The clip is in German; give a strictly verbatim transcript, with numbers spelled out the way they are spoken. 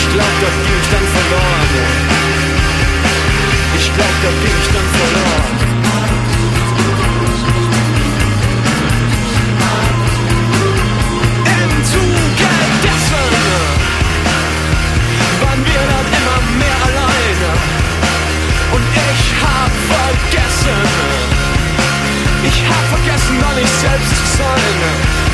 glaub, da ging ich dann verloren. Ich glaub, da ging ich dann verloren. Im Zuge dessen waren wir dann immer mehr alleine. Und ich hab vergessen, ich hab vergessen, mal ich selbst zu sein.